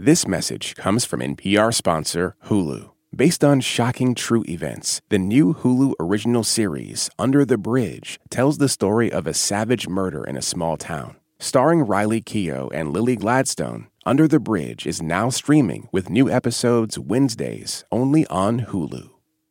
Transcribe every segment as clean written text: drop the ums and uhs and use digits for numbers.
This message comes from NPR sponsor Hulu. Based on shocking true events, the new Hulu original series, Under the Bridge, tells the story of a savage murder in a small town. Starring Riley Keough and Lily Gladstone, Under the Bridge is now streaming with new episodes Wednesdays only on Hulu.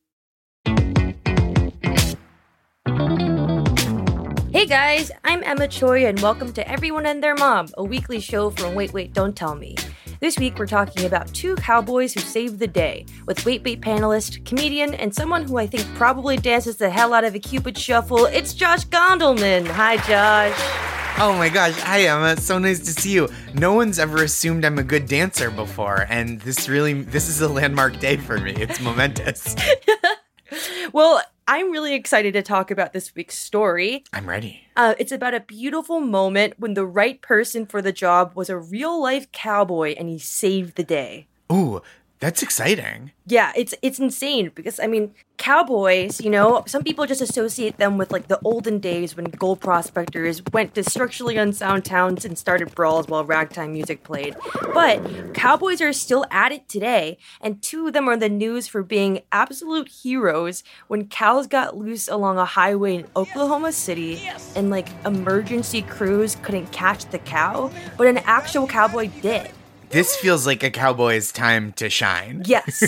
Hey guys, I'm Emma Choi and welcome to Everyone and Their Mom, a weekly show from Wait Wait Don't Tell Me. This week we're talking about two cowboys who saved the day, with Wait Wait panelist, comedian, and someone who I think probably dances the hell out of a Cupid shuffle. It's Josh Gondelman. Hi, Josh. Oh my gosh, hi Emma, so nice to see you. No one's ever assumed I'm a good dancer before, and this is a landmark day for me. It's momentous. Well, I'm really excited to talk about this week's story. I'm ready. It's about a beautiful moment when the right person for the job was a real-life cowboy and he saved the day. Ooh, that's exciting. Yeah, it's insane because, I mean, cowboys, some people just associate them with, like, the olden days when gold prospectors went to structurally unsound towns and started brawls while ragtime music played. But cowboys are still at it today, and two of them are in the news for being absolute heroes when cows got loose along a highway in Oklahoma City and, like, emergency crews couldn't catch the cow, but an actual cowboy did. This feels like a cowboy's time to shine. Yes.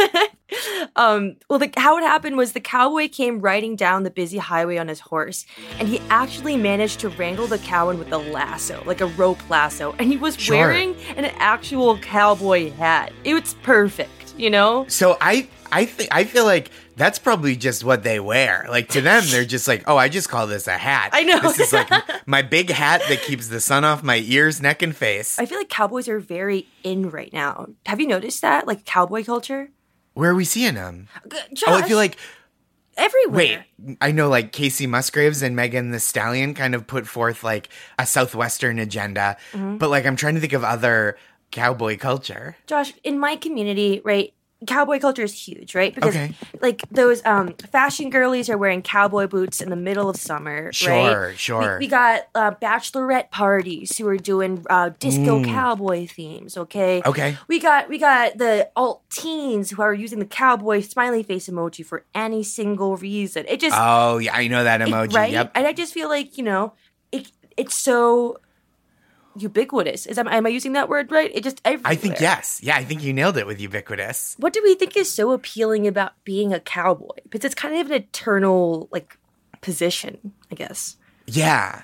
How it happened was the cowboy came riding down the busy highway on his horse, and he actually managed to wrangle the cow in with a lasso, like a rope lasso, and he was wearing an actual cowboy hat. It was perfect, So I feel like that's probably just what they wear. Like, to them, they're just like, oh, I just call this a hat. I know. This is like my big hat that keeps the sun off my ears, neck, and face. I feel like cowboys are very in right now. Have you noticed that? Like, cowboy culture? Where are we seeing them? Josh, I feel like everywhere. Wait, I know, like, Casey Musgraves and Megan Thee Stallion kind of put forth, like, a Southwestern agenda. Mm-hmm. But, like, I'm trying to think of other cowboy culture. Josh, in my community, right, cowboy culture is huge, right? Because, like, those fashion girlies are wearing cowboy boots in the middle of summer, right? Sure. We got bachelorette parties who are doing disco cowboy themes, okay? Okay. We got the alt teens who are using the cowboy smiley face emoji for any single reason. It just... Oh, yeah, I know that emoji, right? Yep. And I just feel like, it's so... ubiquitous. Am I using that word right? It just everywhere. I think yes. Yeah, I think you nailed it with ubiquitous. What do we think is so appealing about being a cowboy? Because it's kind of an eternal, like, position, I guess. Yeah.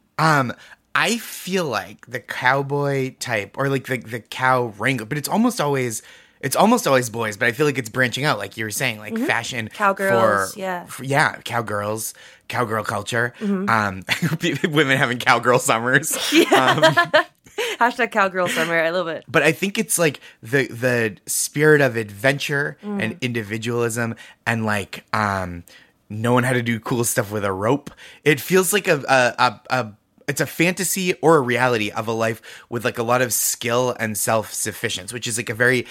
I feel like the cowboy type, or like the cow wrangler, but it's almost always boys, but I feel like it's branching out, like you were saying, like fashion. Cowgirls, cowgirls, cowgirl culture. Women having cowgirl summers. Yeah. Hashtag cowgirl summer. I love it. But I think it's like the spirit of adventure and individualism and like knowing how to do cool stuff with a rope. It feels like it's a fantasy or a reality of a life with like a lot of skill and self-sufficiency, which is like a very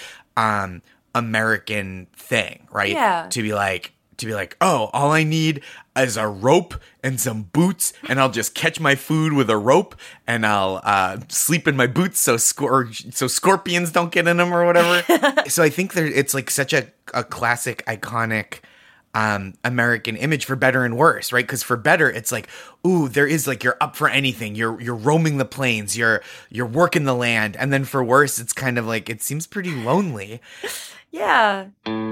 American thing, right? Yeah. To be like, oh, all I need is a rope and some boots, and I'll just catch my food with a rope, and I'll sleep in my boots so scorpions don't get in them or whatever. So I think it's like such a classic, iconic American image, for better and worse, right? Because for better, it's like, ooh, there is like, you're up for anything. You're roaming the plains. You're working the land. And then for worse, it's kind of like, it seems pretty lonely. Yeah.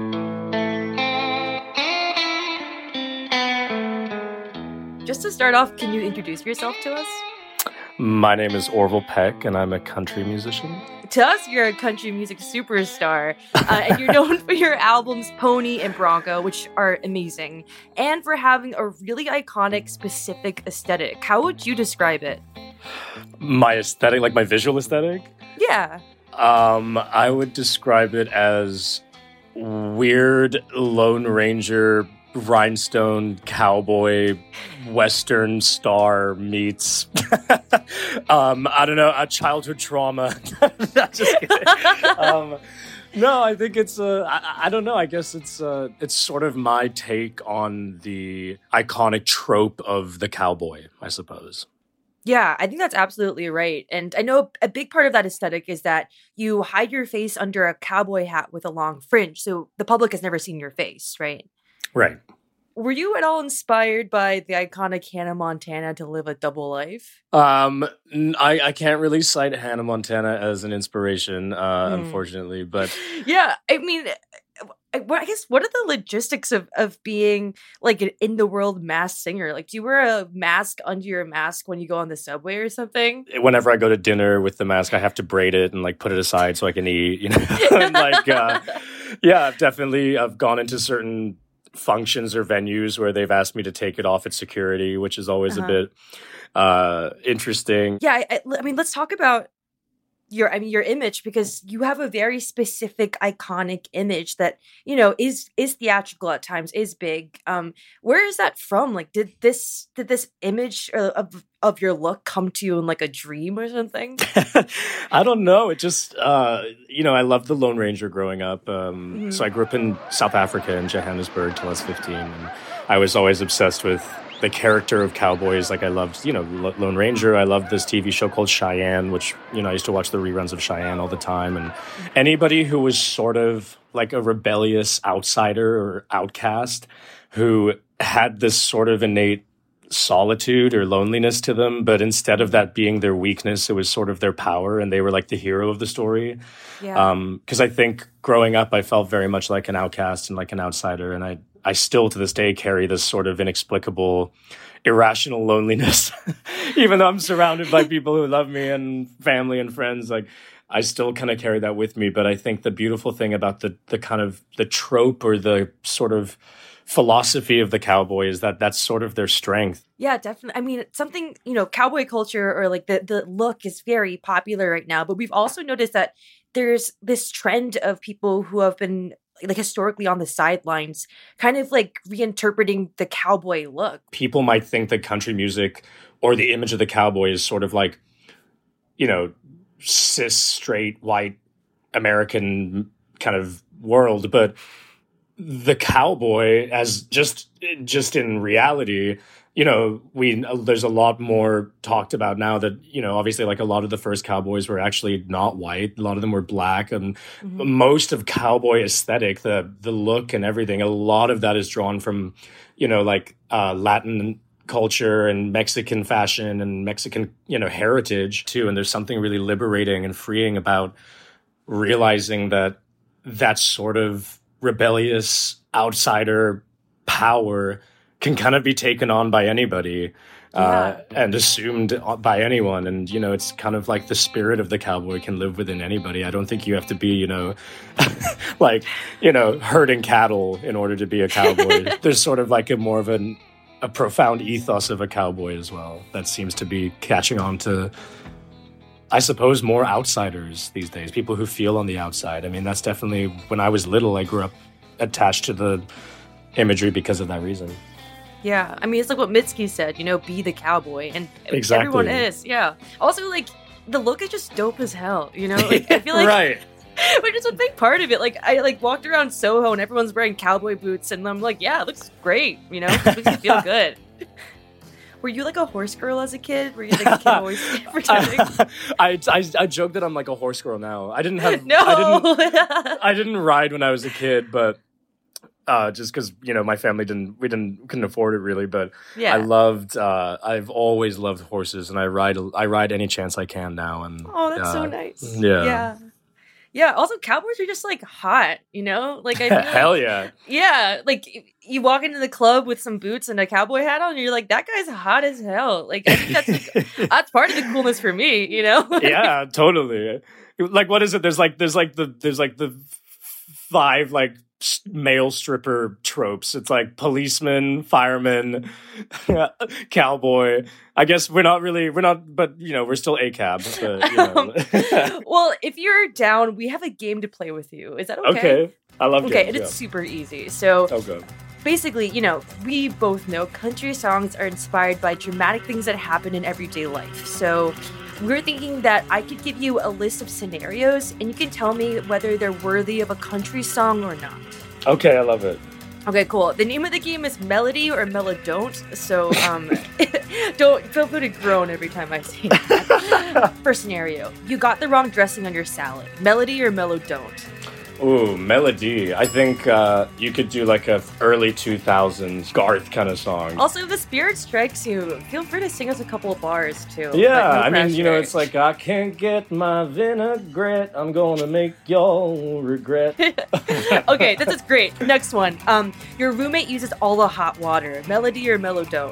Just to start off, can you introduce yourself to us? My name is Orville Peck, and I'm a country musician. To us, you're a country music superstar, and you're known for your albums Pony and Bronco, which are amazing, and for having a really iconic, specific aesthetic. How would you describe it? My aesthetic, like my visual aesthetic? Yeah. I would describe it as weird Lone Ranger, rhinestone cowboy, Western star meets I don't know, a childhood trauma. Just kidding. No, I think it's I don't know. I guess it's sort of my take on the iconic trope of the cowboy, I suppose. Yeah, I think that's absolutely right. And I know a big part of that aesthetic is that you hide your face under a cowboy hat with a long fringe, so the public has never seen your face, right? Right. Were you at all inspired by the iconic Hannah Montana to live a double life? I can't really cite Hannah Montana as an inspiration, unfortunately, but Yeah, I mean, I guess what are the logistics of being like an in the world masked singer? Like, do you wear a mask under your mask when you go on the subway or something? whenever I go to dinner with the mask, I have to braid it and like put it aside so I can eat, you know, and like, yeah, I've gone into certain functions or venues where they've asked me to take it off at security, which is always a bit interesting. Yeah, I mean, let's talk about your image, because you have a very specific iconic image that, you know, is theatrical at times, is big. Where is that from? Like, did this image of your look come to you in like a dream or something? I don't know. It just, you know, I loved the Lone Ranger growing up. So I grew up in South Africa, in Johannesburg, till I was 15. And I was always obsessed with the character of cowboys. Like I loved, you know, Lone Ranger. I loved this TV show called Cheyenne, which, you know, I used to watch the reruns of Cheyenne all the time. And anybody who was sort of like a rebellious outsider or outcast who had this sort of innate solitude or loneliness to them, but instead of that being their weakness, it was sort of their power, and they were like the hero of the story. Yeah. Because I think growing up, I felt very much like an outcast and like an outsider, and I still to this day carry this sort of inexplicable, irrational loneliness, even though I'm surrounded by people who love me and family and friends. Like I still kind of carry that with me. But I think the beautiful thing about the kind of the trope or the sort of philosophy of the cowboy is that that's sort of their strength. Yeah, definitely. I mean, something, you know, cowboy culture or like the look is very popular right now, but we've also noticed that there's this trend of people who have been like historically on the sidelines, kind of like reinterpreting the cowboy look. People might think that country music or the image of the cowboy is sort of like, you know, cis, straight, white, American kind of world, but the cowboy, as just in reality, you know, there's a lot more talked about now that, you know, obviously like a lot of the first cowboys were actually not white. A lot of them were black, and most of cowboy aesthetic, the look and everything, a lot of that is drawn from, you know, like Latin culture and Mexican fashion and Mexican, you know, heritage too. And there's something really liberating and freeing about realizing that that sort of rebellious outsider power can kind of be taken on by anybody and assumed by anyone. And, you know, it's kind of like the spirit of the cowboy can live within anybody. I don't think you have to be, you know, like, you know, herding cattle in order to be a cowboy. There's sort of like more of a profound ethos of a cowboy as well that seems to be catching on to, I suppose, more outsiders these days, people who feel on the outside. I mean, that's definitely, when I was little, I grew up attached to the imagery because of that reason. Yeah, I mean, it's like what Mitski said, you know, be the cowboy, and Exactly. everyone is, yeah. Also, like, the look is just dope as hell, you know? Like, I feel like, right. which is a big part of it. Like, I, like, walked around Soho, and everyone's wearing cowboy boots, and I'm like, yeah, it looks great, you know? It makes me feel good. Were you like a horse girl as a kid? Were you like a kid always pretending? I joke that I'm like a horse girl now. I didn't have No! I didn't ride when I was a kid, but just because, you know, my family couldn't afford it really. But Yeah. I've always loved horses, and I ride any chance I can now. And Oh, that's so nice. Yeah. Yeah. Also, cowboys are just like hot, you know? Like, I feel like, Hell yeah. yeah, like you walk into the club with some boots and a cowboy hat on, and you're like, that guy's hot as hell. Like, I think that's like, that's part of the coolness for me, you know? Yeah, totally. Like, what is it? There's like the 5 like male stripper tropes. It's like policeman, fireman, cowboy. I guess we're not, but you know, we're still ACAB. But, you know. Well, if you're down, we have a game to play with you. Is that okay? Okay. I love Okay, games, and it's super easy. So Okay. basically, you know, we both know country songs are inspired by dramatic things that happen in everyday life. So we're thinking that I could give you a list of scenarios, and you can tell me whether they're worthy of a country song or not. Okay, I love it. Okay, cool. The name of the game is Melody or Melodon't, so don't feel free to groan every time I say that. First scenario, you got the wrong dressing on your salad. Melody or Melodon't? Ooh, melody. I think you could do like a early 2000s Garth kind of song. Also, if the spirit strikes you, feel free to sing us a couple of bars too. Yeah, No I mean, pressure. it's like, I can't get my vinaigrette. I'm gonna make y'all regret. Okay, this is great. Next one. Your roommate uses all the hot water. Melody or Melodon't?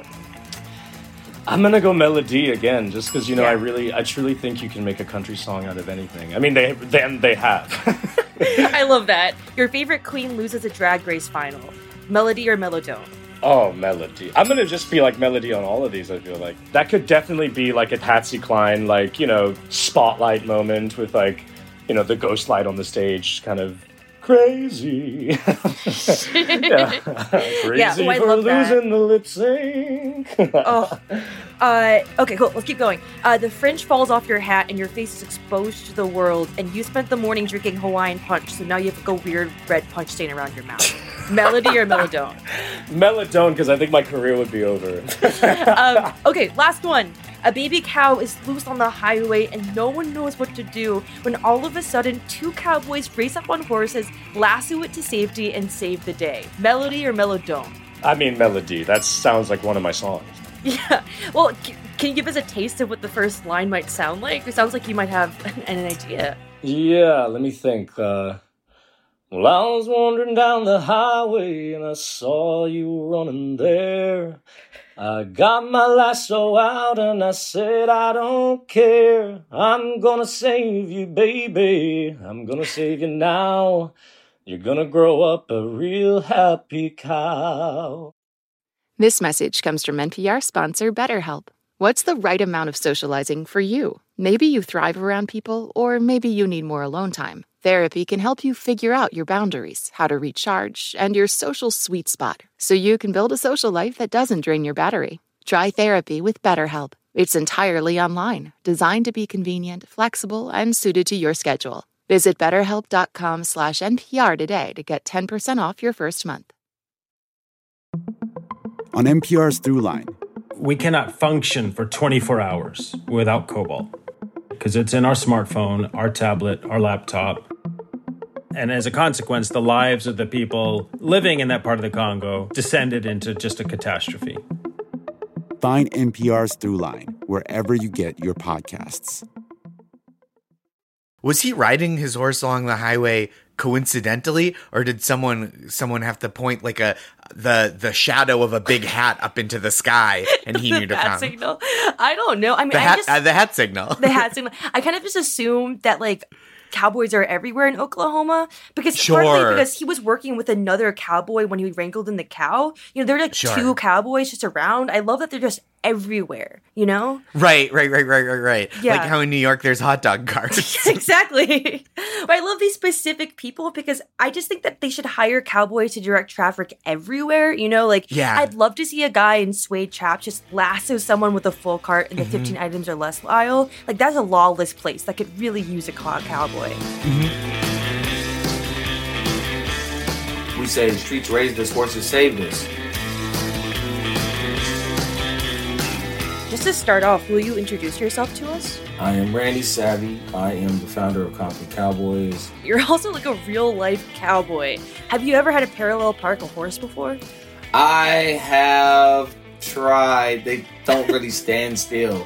I'm gonna go melody again, just because, Yeah. I truly think you can make a country song out of anything. I mean, they have. I love that. Your favorite queen loses a drag race final. Melody or Melodon't? Oh, melody. I'm gonna just be like melody on all of these, I feel like. That could definitely be like a Patsy Cline, like, spotlight moment with like, the ghost light on the stage, kind of crazy. Yeah. Crazy I for love that. losing the lip sync. Okay, cool. Let's keep going. The fringe falls off your hat and your face is exposed to the world, and you spent the morning drinking Hawaiian punch, so now you have like a weird red punch stain around your mouth. Melody or Melodon't? Melodone, because I think my career would be over. Okay, last one. A baby cow is loose on the highway and no one knows what to do when all of a sudden 2 cowboys race up on horses, lasso it to safety, and save the day. Melody or Melodon't? I mean, melody. That sounds like one of my songs. Yeah. Well, can you give us a taste of what the first line might sound like? It sounds like you might have an idea. Yeah, let me think. Well, I was wandering down the highway and I saw you running there. I got my lasso out and I said, I don't care. I'm gonna save you, baby. I'm gonna save you now. You're gonna grow up a real happy cow. This message comes from NPR sponsor BetterHelp. What's the right amount of socializing for you? Maybe you thrive around people, or maybe you need more alone time. Therapy can help you figure out your boundaries, how to recharge, and your social sweet spot, so you can build a social life that doesn't drain your battery. Try therapy with BetterHelp. It's entirely online, designed to be convenient, flexible, and suited to your schedule. Visit BetterHelp.com/NPR today to get 10% off your first month. On NPR's Throughline, we cannot function for 24 hours without cobalt because it's in our smartphone, our tablet, our laptop. And as a consequence, the lives of the people living in that part of the Congo descended into just a catastrophe. find NPR's Throughline wherever you get your podcasts. Was he riding his horse along the highway coincidentally, or did someone have to point like the shadow of a big hat up into the sky and he knew to Bat come? signal? I don't know. I mean, The hat signal. The hat signal. I kind of just assumed that like cowboys are everywhere in Oklahoma because partly Sure. because he was working with another cowboy when he wrangled in the cow. There are like Sure. 2 cowboys just around. I love that they're just everywhere. Right. Yeah. Like how in New York there's hot dog carts. Exactly. But I love these specific people because I just think that they should hire cowboys to direct traffic everywhere. Yeah. I'd love to see a guy in suede chaps just lasso someone with a full cart in the 15 items or less aisle. Like, that's a lawless place that could really use a cowboy. We say the streets raised us, horses saved us. Just to start off, will you introduce yourself to us? I am Randy Savvy. I am the founder of Compton Cowboys. You're also like a real life cowboy. Have you ever had to parallel park a horse before? I have tried. They don't really stand still.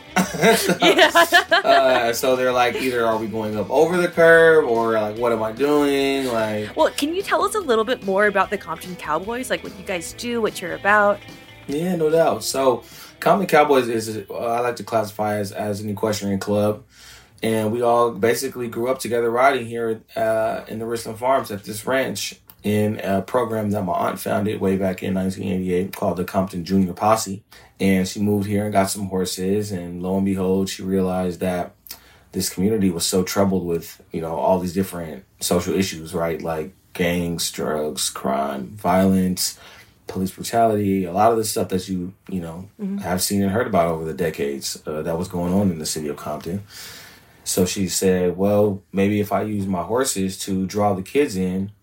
So they're like, either are we going up over the curb or like, what am I doing? Like, Well, can you tell us a little bit more about the Compton Cowboys? Like what you guys do, what you're about? yeah, no doubt. So Compton Cowboys is, I like to classify as an equestrian club. And we all basically grew up together riding here in the Richland Farms at this ranch in a program that my aunt founded way back in 1988 called the Compton Junior Posse. And she moved here and got some horses. And lo and behold, she realized that this community was so troubled with, all these different social issues, right? Like gangs, drugs, crime, violence, police brutality, a lot of the stuff that you have seen and heard about over the decades that was going on in the city of Compton. So she said, well, maybe if I use my horses to draw the kids in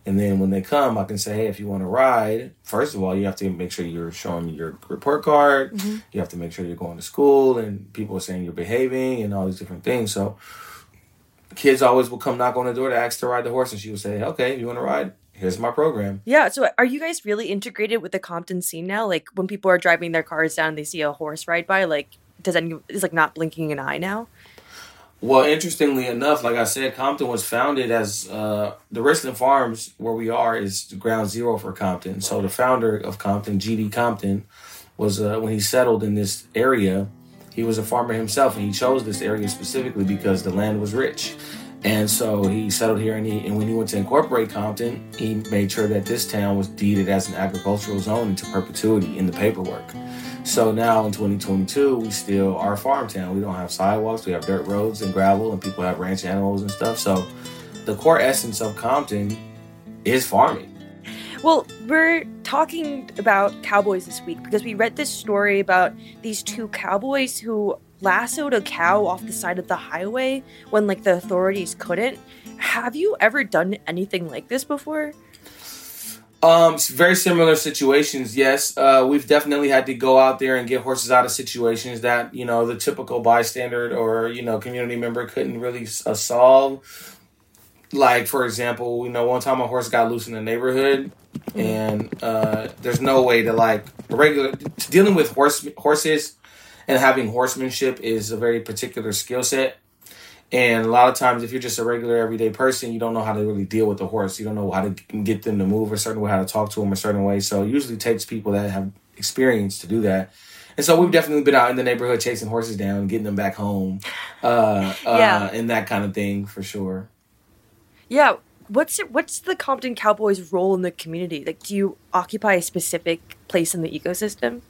And then when they come, I can say, hey, if you want to ride, first of all, you have to make sure you're showing me your report card. Mm-hmm. You have to make sure you're going to school and people are saying you're behaving and all these different things. So kids always will come knock on the door to ask to ride the horse. And she would say, okay, you want to ride? Here's my program. Yeah. So are you guys really integrated with the Compton scene now? Like when people are driving their cars down and they see a horse ride by, like is like not blinking an eye now? Well, interestingly enough, like I said, Compton was founded as the Richland Farms, where we are, is ground zero for Compton. So the founder of Compton, G.D. Compton, was when he settled in this area, he was a farmer himself, and he chose this area specifically because the land was rich. And so he settled here, and when he went to incorporate Compton, he made sure that this town was deeded as an agricultural zone into perpetuity in the paperwork. So now in 2022, we still are a farm town. We don't have sidewalks. We have dirt roads and gravel, and people have ranch animals and stuff. So the core essence of Compton is farming. Well, we're talking about cowboys this week because we read this story about these two cowboys who lassoed a cow off the side of the highway when like the authorities couldn't. Have you ever done anything like this before? Very similar situations, yes. We've definitely had to go out there and get horses out of situations that, the typical bystander or, community member couldn't really solve. Like, for example, one time a horse got loose in the neighborhood, and there's no way to, dealing with horses and having horsemanship is a very particular skill set. And a lot of times, if you're just a regular everyday person, you don't know how to really deal with the horse. You don't know how to get them to move a certain way, how to talk to them a certain way. So it usually takes people that have experience to do that. And so we've definitely been out in the neighborhood chasing horses down, getting them back home, and that kind of thing for sure. Yeah. What's the Compton Cowboys' role in the community? Like, do you occupy a specific place in the ecosystem?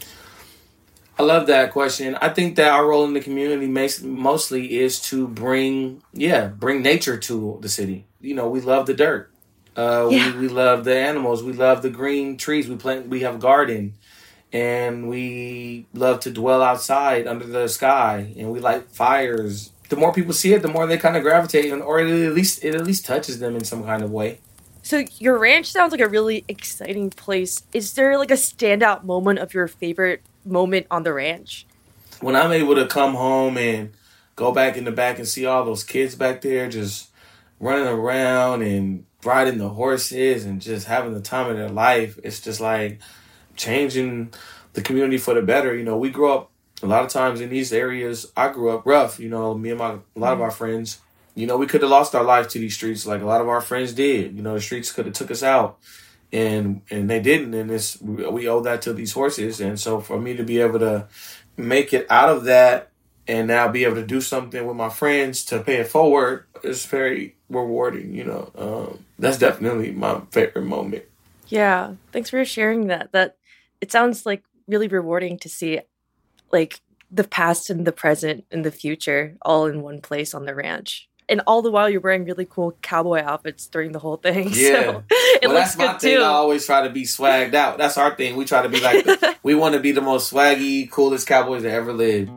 I love that question. I think that our role in the community mostly is to bring nature to the city. We love the dirt. We love the animals. We love the green trees. We have a garden, and we love to dwell outside under the sky, and we light fires. The more people see it, the more they kind of gravitate, or it at least touches them in some kind of way. So your ranch sounds like a really exciting place. Is there like a standout moment of your favorite moment on the ranch? When I'm able to come home and go back in the back and see all those kids back there just running around and riding the horses and just having the time of their life, it's just like changing the community for the better. We grew up a lot of times in these areas. I grew up rough, me and a lot of our friends. We could have lost our life to these streets like a lot of our friends did. The streets could have took us out. And they didn't, and we owe that to these horses. And so for me to be able to make it out of that and now be able to do something with my friends to pay it forward is very rewarding. That's definitely my favorite moment. Yeah, thanks for sharing that. That it sounds like really rewarding to see, like the past and the present and the future all in one place on the ranch. And all the while, you're wearing really cool cowboy outfits during the whole thing. Yeah. So looks that's my good thing. too. I always try to be swagged out. That's our thing. We try to be like, we want to be the most swaggy, coolest cowboys that ever lived.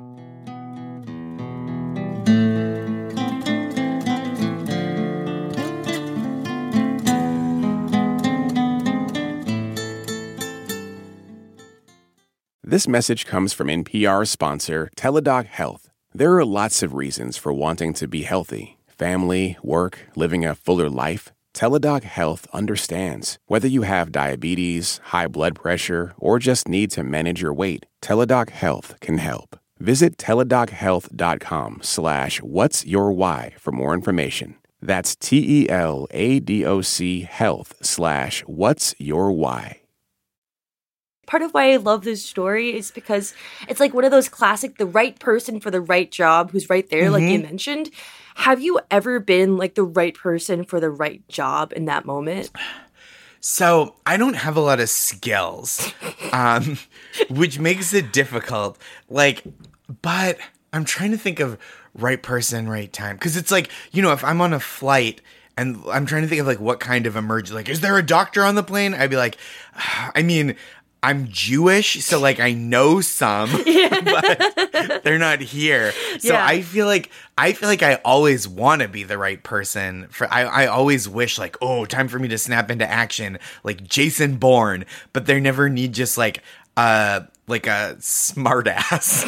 This message comes from NPR sponsor Teladoc Health. There are lots of reasons for wanting to be healthy. Family, work, living a fuller life. Teladoc Health understands. Whether you have diabetes, high blood pressure, or just need to manage your weight, Teladoc Health can help. Visit teladochealth.com/whatsyourwhy for more information. That's TELADOC health/whatsyourwhy. Part of why I love this story is because it's like one of those classic, the right person for the right job who's right there, like you mentioned. Have you ever been like the right person for the right job in that moment? So I don't have a lot of skills, which makes it difficult. But I'm trying to think of right person, right time. Because it's like, if I'm on a flight and I'm trying to think of what kind of emergency, is there a doctor on the plane? I'd be like, I'm Jewish, so like I know some, but they're not here. So Yeah. I feel like I always want to be the right person for. I always wish like, oh, time for me to snap into action, like Jason Bourne. But they never need just like a smart ass.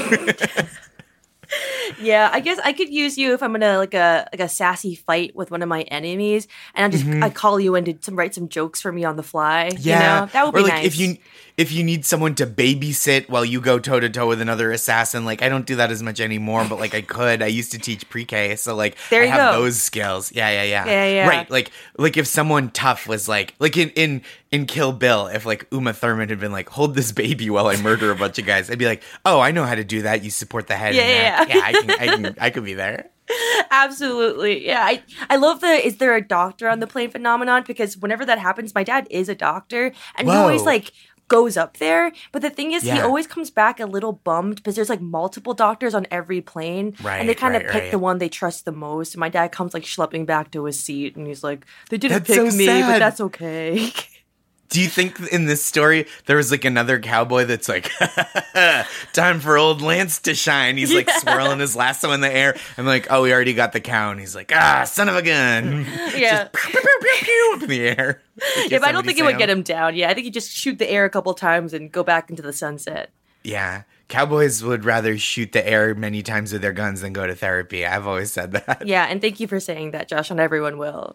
Yeah, I guess I could use you if I'm in a like a sassy fight with one of my enemies, and I call you in to write some jokes for me on the fly. Yeah, you know? That would be or like nice. if you need someone to babysit while you go toe to toe with another assassin, like I don't do that as much anymore, but like I could. I used to teach pre-K, so like There I you have go. those skills. Yeah. Yeah. Right, like if someone tough was like in Kill Bill, if like Uma Thurman had been like, hold this baby while I murder a bunch of guys, I'd be like, oh, I know how to do that. You support the head. Yeah, in that. I could be there. Absolutely. Yeah. I love is there a doctor on the plane phenomenon? Because whenever that happens, my dad is a doctor, and he always Whoa. like goes up there. But the thing is, he Yeah. always comes back a little bummed because there's like multiple doctors on every plane. And they kind of pick Right. the one they trust the most. And my dad comes like schlepping back to his seat, and he's like, they didn't That's pick so me, but sad. that's okay. Do you think in this story there was like another cowboy that's like, time for old Lance to shine? He's like swirling his lasso in the air. I'm like, oh, we already got the cow. And he's like, son of a gun. Yeah. Just pew, pew, pew, pew, up in the air. Yeah, but I don't think it would get him down. Yeah, I think he'd just shoot the air a couple times and go back into the sunset. Yeah. Cowboys would rather shoot the air many times with their guns than go to therapy. I've always said that. Yeah, and thank you for saying that, Josh, and everyone will.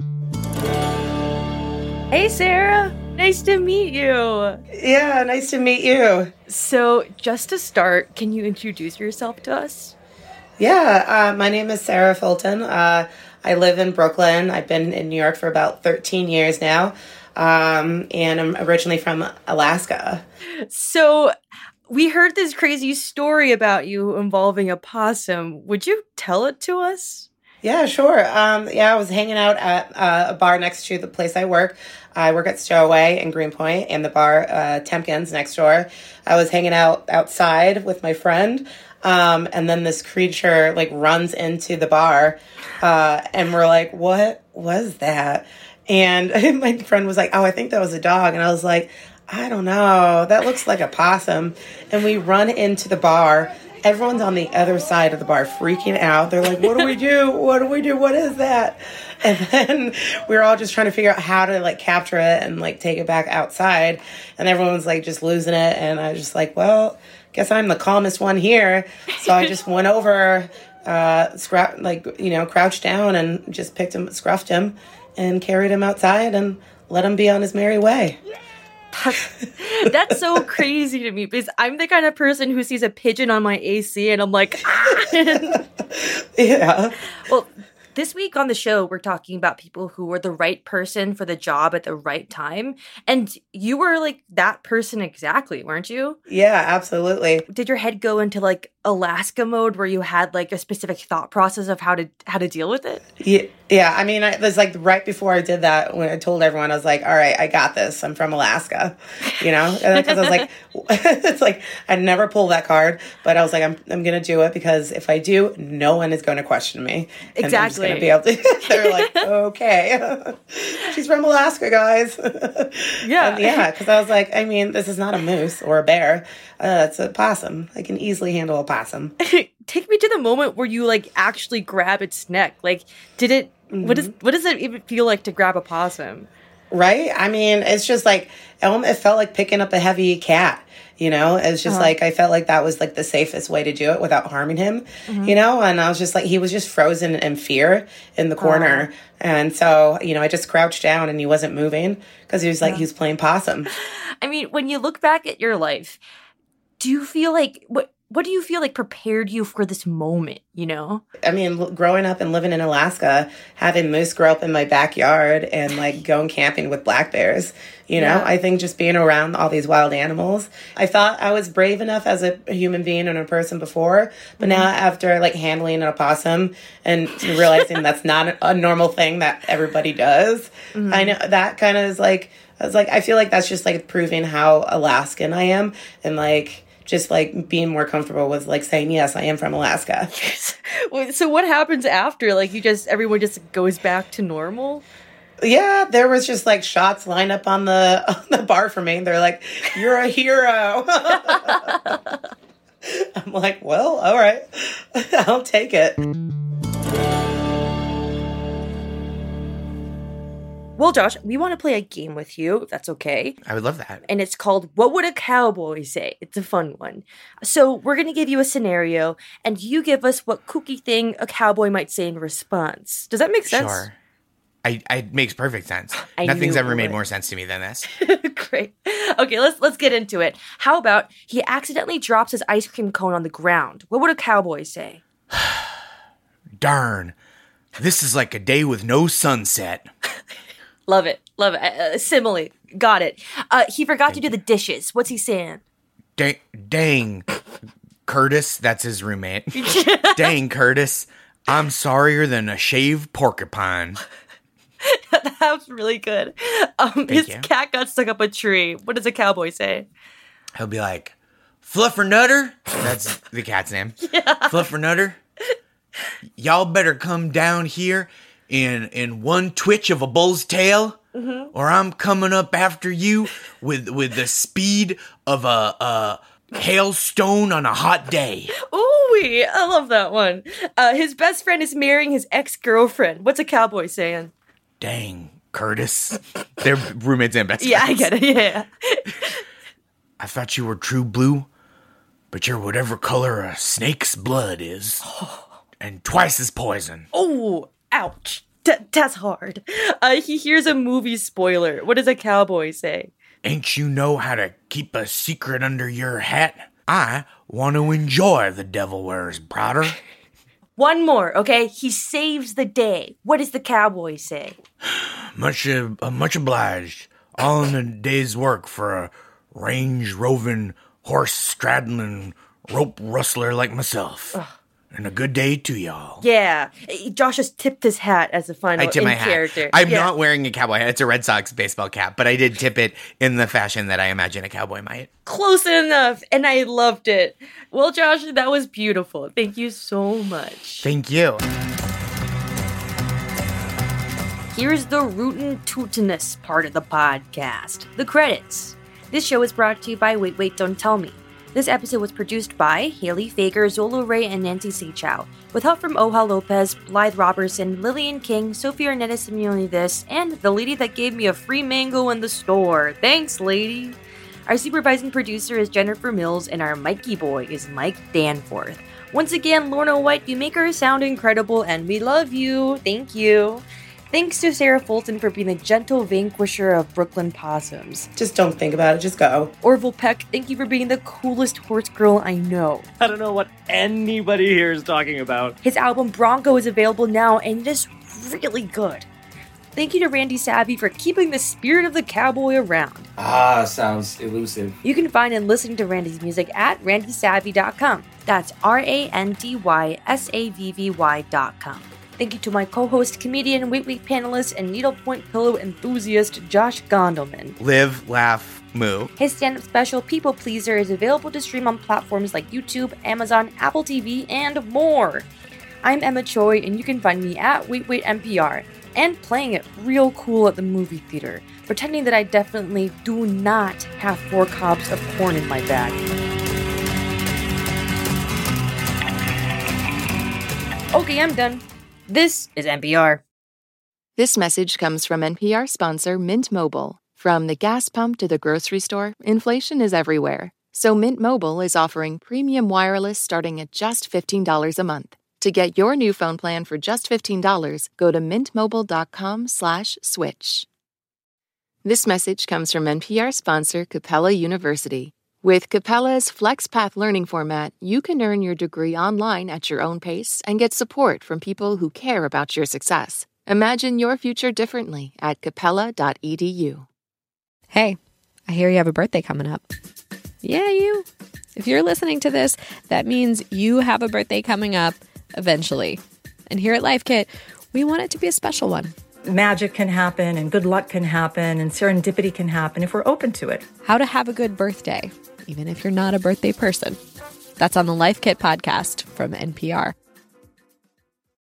Hey, Sarah. Nice to meet you. Yeah, nice to meet you. So, just to start, can you introduce yourself to us? Yeah, my name is Sarah Fulton. I live in Brooklyn. I've been in New York for about 13 years now, and I'm originally from Alaska. So, we heard this crazy story about you involving a possum. Would you tell it to us? Yeah, sure. I was hanging out at a bar next to the place I work. I work at Stowaway in Greenpoint, and the bar Temkins next door. I was hanging out outside with my friend, and then this creature like runs into the bar, and we're like, "What was that?" And my friend was like, "Oh, I think that was a dog," and I was like, "I don't know. That looks like a possum." And we run into the bar. Everyone's on the other side of the bar freaking out. They're like, what do we do? What do we do? What is that? And then we were all just trying to figure out how to like capture it and like take it back outside. And everyone was like just losing it. And I was just like, well, guess I'm the calmest one here. So I just went over, crouched down and just picked him, scruffed him and carried him outside and let him be on his merry way. That's so crazy to me because I'm the kind of person who sees a pigeon on my AC and I'm like, ah! Yeah. Well, this week on the show, we're talking about people who were the right person for the job at the right time. And you were like that person exactly, weren't you? Yeah, absolutely. Did your head go into like Alaska mode where you had like a specific thought process of how to deal with it? Yeah. I mean, it was like right before I did that when I told everyone, I was like, all right, I got this. I'm from Alaska, you know? And because I was like, it's like, I'd never pull that card, but I was like, I'm going to do it because if I do, no one is going to question me. And Exactly. I'm just going to be able to, they're like, okay, she's from Alaska, guys. Yeah. Yeah. Because I was like, I mean, this is not a moose or a bear. It's a possum. I can easily handle a possum. Take me to the moment where you like actually grab its neck. Like, did it? What does it even feel like to grab a possum? Right? I mean, it's just like, it felt like picking up a heavy cat, you know? It's just like, I felt like that was like the safest way to do it without harming him, you know? And I was just like, he was just frozen in fear in the corner. And so, you know, I just crouched down and he wasn't moving because he was like, he was playing possum. I mean, when you look back at your life, do you feel like what do you feel like prepared you for this moment, you know? I mean, growing up and living in Alaska, having moose grow up in my backyard and like going camping with black bears, you know, I think just being around all these wild animals, I thought I was brave enough as a human being and a person before, but now after like handling an opossum and realizing that's not a normal thing that everybody does, I know that kind of is like, I feel like that's just like proving how Alaskan I am and like, just like being more comfortable with like saying, yes, I am from Alaska. So what happens after? Like everyone just goes back to normal? Yeah, there was just like shots lined up on the bar for me. They're like, "You're a hero." I'm like, well, all right. I'll take it. Well, Josh, we want to play a game with you, if that's okay. I would love that. And it's called What Would a Cowboy Say? It's a fun one. So we're going to give you a scenario, and you give us what kooky thing a cowboy might say in response. Does that make sense? Sure. It makes perfect sense. I Nothing's knew ever it made would. more sense to me than this. Great. Okay, let's get into it. How about he accidentally drops his ice cream cone on the ground? What would a cowboy say? Darn. This is like a day with no sunset. Love it. Love it. Simile. Got it. He forgot to do the dishes. What's he saying? Dang. Curtis, that's his roommate. Dang, Curtis. I'm sorrier than a shaved porcupine. That was really good. His cat got stuck up a tree. What does a cowboy say? He'll be like, Fluffernutter? That's the cat's name. Yeah. Fluffernutter? Y'all better come down here in one twitch of a bull's tail, or I'm coming up after you with the speed of a hailstone on a hot day. Ooh, I love that one. His best friend is marrying his ex-girlfriend. What's a cowboy saying? Dang, Curtis. They're roommates and best friends. Yeah, I get it, yeah. I thought you were true blue, but you're whatever color a snake's blood is. And twice as poison. Oh, ouch. That's hard. He hears a movie spoiler. What does a cowboy say? Ain't you know how to keep a secret under your hat? I want to enjoy the Devil Wears Prada. One more, okay? He saves the day. What does the cowboy say? Much obliged. All in a day's work for a range-roving, horse-straddling, rope rustler like myself. Ugh. And a good day to y'all. Yeah. Josh just tipped his hat as a final character. I'm not wearing a cowboy hat. It's a Red Sox baseball cap, but I did tip it in the fashion that I imagine a cowboy might. Close enough. And I loved it. Well, Josh, that was beautiful. Thank you so much. Thank you. Here's the rootin' tootinous part of the podcast. The credits. This show is brought to you by Wait, Wait, Don't Tell Me. This episode was produced by Haley Fager, Zolo Ray, and Nancy Seichow, with help from Oha Lopez, Blythe Robertson, Lillian King, Sophie Arnetta Simeone and the lady that gave me a free mango in the store. Thanks, lady! Our supervising producer is Jennifer Mills, and our Mikey boy is Mike Danforth. Once again, Lorna White, you make her sound incredible, and we love you. Thank you. Thanks to Sarah Fulton for being the gentle vanquisher of Brooklyn possums. Just don't think about it, just go. Orville Peck, thank you for being the coolest horse girl I know. I don't know what anybody here is talking about. His album Bronco is available now, and it is really good. Thank you to Randy Savvy for keeping the spirit of the cowboy around. Sounds elusive. You can find and listen to Randy's music at randysavvy.com. That's RANDYSAVVY.com. Thank you to my co-host, comedian, Wait Wait panelist, and needlepoint pillow enthusiast, Josh Gondelman. Live, laugh, moo. His stand-up special, People Pleaser, is available to stream on platforms like YouTube, Amazon, Apple TV, and more. I'm Emma Choi, and you can find me at Wait Wait NPR, and playing it real cool at the movie theater, pretending that I definitely do not have 4 cobs of corn in my bag. Okay, I'm done. This is NPR. This message comes from NPR sponsor Mint Mobile. From the gas pump to the grocery store, inflation is everywhere. So Mint Mobile is offering premium wireless starting at just $15 a month. To get your new phone plan for just $15, go to mintmobile.com/switch. This message comes from NPR sponsor Capella University. With Capella's FlexPath learning format, you can earn your degree online at your own pace and get support from people who care about your success. Imagine your future differently at capella.edu. Hey, I hear you have a birthday coming up. Yeah, you. If you're listening to this, that means you have a birthday coming up eventually. And here at Life Kit, we want it to be a special one. Magic can happen and good luck can happen and serendipity can happen if we're open to it. How to have a good birthday, even if you're not a birthday person. That's on the Life Kit podcast from NPR.